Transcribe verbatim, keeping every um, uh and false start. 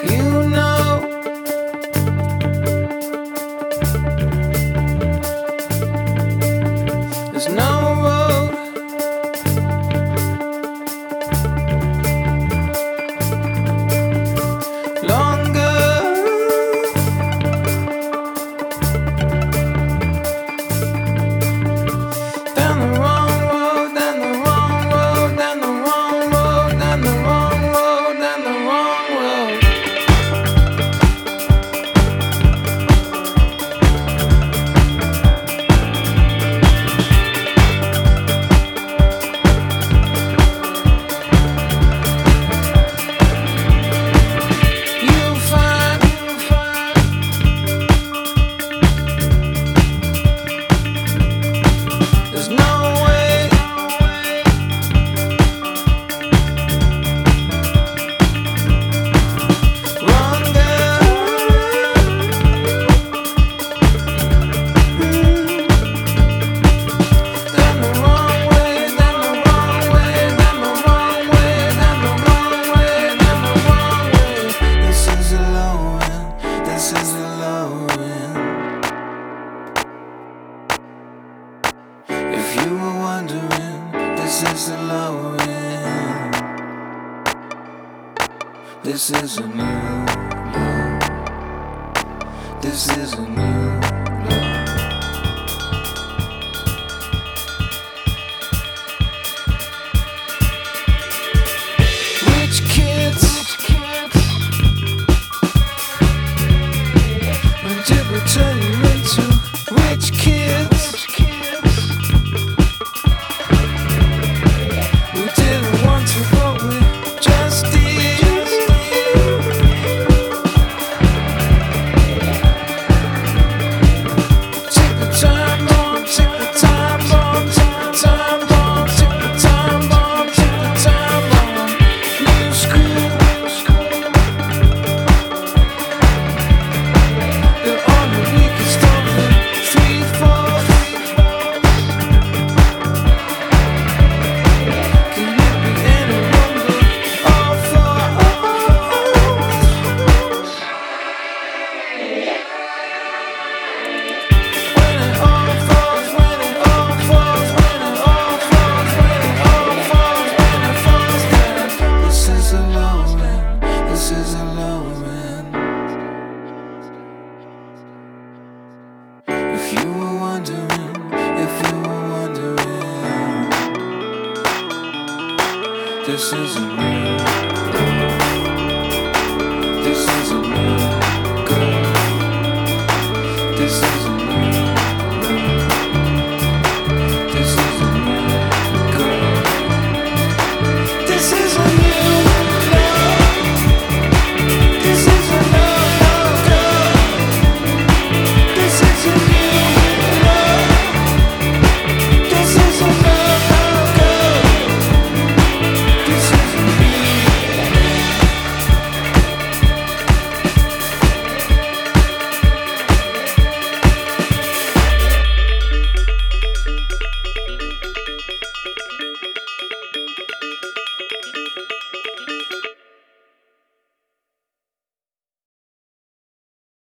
You know, there's no road longer than the wrong road, than the wrong road, than the wrong road, than the wrong road, than the wrong road. You'll find, you'll find there's no way, run, girl. Down the wrong way, down the wrong way, down the wrong way, down the wrong way, down the wrong way. This is a low end, this is a low end. If you were wondering, this is a low end. This is a new low. This is a new low. Rich kids, rich kids, when did we turn you into rich kids? Rich kids, we didn't want to, but we just did. Take the time bomb, take the time bomb, take the time bomb, take the time bomb, take the time bomb. New school, they're on the weakest of the three, four. Can it be any wonder? All four. When it all falls, when it all falls, when it all falls, when it all falls, when it falls down. This is a low end, this is a low end. If you were wondering, if you were wondering, this is a new